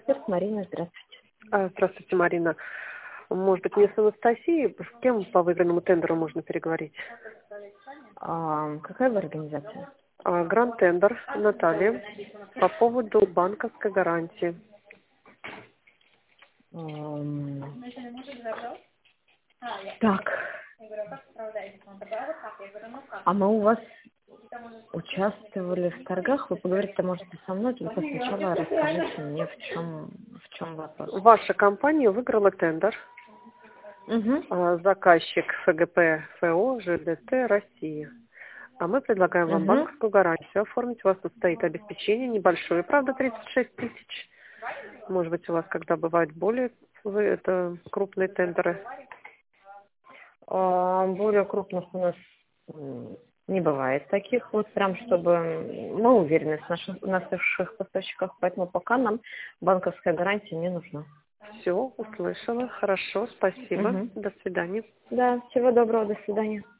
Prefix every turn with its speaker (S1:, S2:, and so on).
S1: эксперт Марина, здравствуйте.
S2: Здравствуйте, Марина. Может быть, мне с Анастасией, с кем по выигранному тендеру можно переговорить?
S1: Какая вы организация?
S2: Гранд тендер, Наталья, по поводу банковской гарантии.
S1: Так. А мы у вас участвовали в торгах, вы поговорите, можете со мной, только сначала расскажите мне, в чем вопрос.
S2: Ваша компания выиграла тендер. Заказчик ФГП ФО ЖДТ Россия. А мы предлагаем вам банковскую гарантию оформить. У вас тут стоит обеспечение небольшое, правда, 36 тысяч. Может быть, у вас когда бывают более крупные тендеры?
S1: Более крупных у нас не бывает таких, вот прям, чтобы мы уверены в наших поставщиках, поэтому пока нам банковская гарантия не нужна.
S2: Все, услышала. Хорошо, спасибо. До свидания.
S1: Да, всего доброго, до свидания.